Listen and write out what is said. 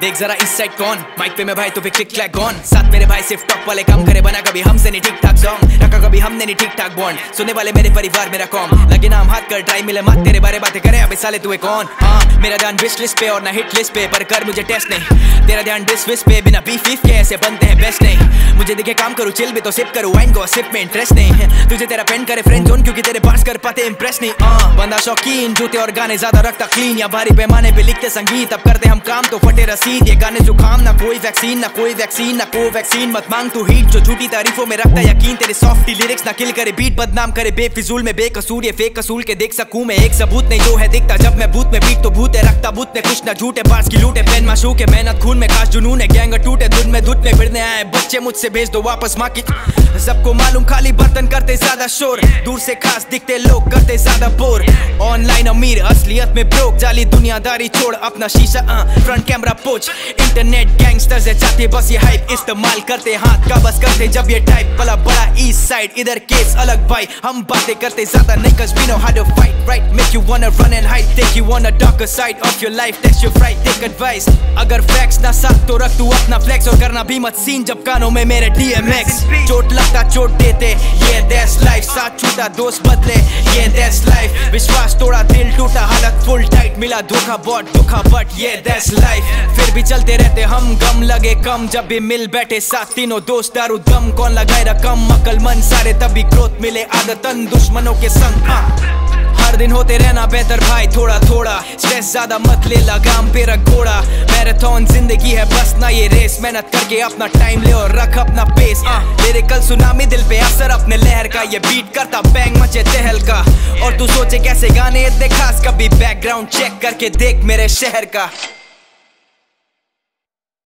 देख जरा इस साइड कौन माइक पे मैं भाई तो पे क्लिक क्लैक गॉन। साथ मेरे भाई सिर्फ टॉप वाले काम करे, बना कभी हमसे नहीं ठीक ठाक सॉन्ग, रखा कभी हमने नहीं ठीक ठाक बॉन्ड। सुनने वाले मेरे परिवार मेरा कॉम, लगे नाम हाथ कर ट्राई मिले मत, तेरे बारे बातें करे अबे साले तू कौन। हाँ मेरा ध्यान विश लिस्ट पे और ना हिट लिस्ट पे, पर कर मुझे टेस्ट नहीं। तेरा ध्यान डिस विश पे, बिना बीफ वीफ के ऐसे बनते हैं बेस्ट नहीं। मुझे दिखे काम करूँ चिल भी तो सिप करूँ वाइन को, सिप में इंटरेस्ट नहीं है। तुझे तेरा पेन करे फ्रेंड जोन क्योंकि तेरे पास कर पाते इंप्रेस नहीं। बंदा शौकीन जूते और गाने ज्यादा रखता क्लीन, या भारी पैमाने पे लिखते संगीत, अब करते हम काम तो फटे रसीद। ये गाने जुकाम ना कोई वैक्सीन, ना कोई वैक्सीन ना को वैक्सीन। मत मांग तू हीट जो झूठी तारीफों में रखता यकीन, तेरे सॉफ्टी लिरिक्स ना किल करे बीट, बदनाम करे बेफिजूल में बेकसूर। ये फेक कसूल के देख सकूं मैं एक सबूत नहीं जो है दिखता, जब मैं बूथ में बीट तो भूत है रखता बूथ में कुछ ना झूठे पास की लूटे। पेन माशूक है मेहनत खून में खास जुनून है, गैंग टूटे धुन में धुत में भिड़ने आए बच्चे, मुझसे भेज दो वापस माँ की। सबको मालूम खाली बर्तन करते ज्यादा शोर, दूर से खास दिखते लोग करते ज्यादा बोर। ऑनलाइन अमीर असलियत में ब्रोक, जाली दुनियादारी छोड़ अपना शीशा फ्रंट कैमरा पोच। इंटरनेट गैंगस्टर्स है चाहते बस ये हाइप इस्तेमाल करते, हाथ का बस करते जब ये टाइप। पला बड़ा ईस्ट साइड इधर केस अलग भाई, हम बातें करते ज्यादा नहीं cause we know how to fight right, make you wanna run and hide, take you on a darker side of your life, that's your fright, take advice। अगर फैक्स ना साथ तो रख तू अपना फ्लेक्स, और करना भी मत सीन जब कानों में मेरे DMX। चोट लगता चोट देते ये that's life, साथ छूटा दोस्त बदले ये that's life। विश्वास तोड़ा दिल टूटा हालत फुल टाइट, मिला धोखा बहुत दुखा बट ये that's life। फिर भी चलते रहते हम गम लगे कम, जब भी मिल बैठे साथ तीनों दोस्त दारू दम। कौन लगाए रकम अक्लमंद सारे तभी ग्रोथ मिले आदतन दुश्मनों के संग। हर दिन होते रहना बेहतर भाई थोड़ा थोड़ा, स्ट्रेस ज्यादा मत ले लगाम पे रख घोड़ा। मैराथन जिंदगी है बस ना ये रेस, मेहनत करके अपना टाइम ले और रख अपना पेस। मेरे कल सुनामी दिल पे असर अपने लहर का, ये बीट करता बैंग मचे तहल का। और तू सोचे कैसे गाने इतने खास, कभी बैकग्राउंड चेक करके देख मेरे शहर का।